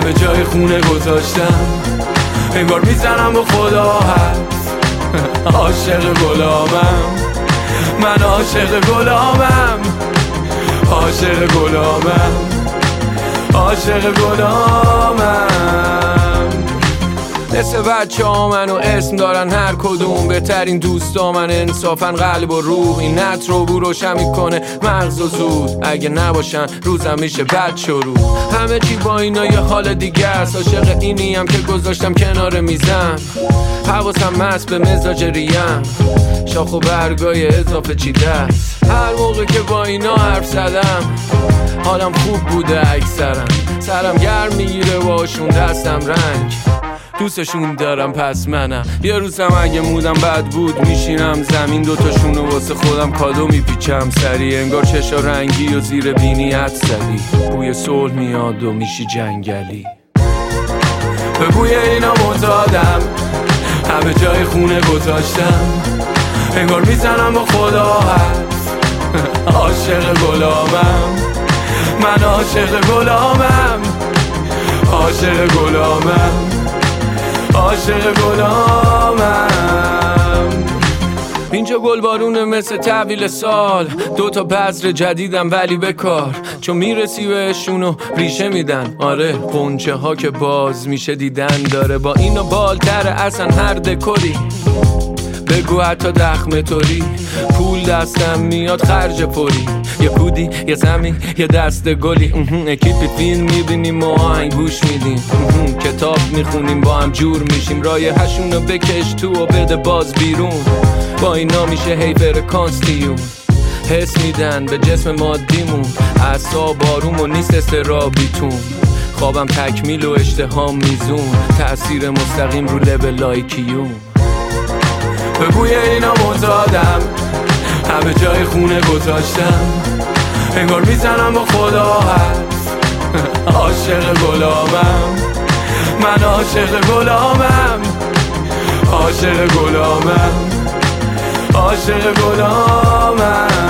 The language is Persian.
همه جای خونه گذاشتم، انگار میزنم با خدا هست. عاشق غلامم، من عاشق غلامم، عاشق غلامم، عاشق غلامم. مثل بچه ها منو اسم دارن هر کدوم، بهترین دوستا من انصافن قلب و روح. این نت رو بو روشن میکنه مغز و زود، اگه نباشن روزم میشه بد شروع. همه چی با اینا یه حال دیگه است، عاشق اینیم که گذاشتم کنار میزم. حواسم مست به مزاج ریم، شاخ و برگای اضافه چیده است. هر موقع که با اینا حرف زدم حالم خوب بوده اکثرم، سرم گرم میگیره باشون دستم رنگ، دوستشون دارم پس منم. یه روزم اگه مودم بد بود میشینم زمین، دوتاشونو واسه خودم کادو میپیچم سریع، انگار چشا رنگی و زیر بینی حد زدی، بوی صلح میاد و میشی جنگلی. به بوی اینا معتادم، همه جای خونه گذاشتم، انگار میزنم با خدا هست. عاشق غلامم، من عاشق غلامم، عاشق غلامم، عاشق غلامم. اینجا گلبارونه مثل تحویل سال، دوتا بذر جدیدم ولی بکار، چون میرسی بهشونو ریشه میدن. آره قنچه ها که باز میشه دیدن داره، با اینو بالتره اصلا هر دکوری. بگو حتی دخمه توری، پول دستم میاد خرج پری، یه کودی یه زمین یه دست گلی. اکیپی فیلم میبینیم و آهنگ گوش میدیم، کتاب میخونیم با هم جور میشیم، رایحه‌شونو بکش تو و بده باز بیرون. با اینا میشه هی فرکانسیون، حس میدن به جسم مادیمون، اعصاب آروم و نیست استرابیتون، خوابم تکمیل و اشتهام میزون، تأثیر مستقیم رو لبل لایکیون. به بوی اینا معتادم، همه جای خونه گذاشتم، انگار میزنم با خدا هست. عاشق غلامم، من عاشق غلامم، عاشق غلامم، عاشق غلامم.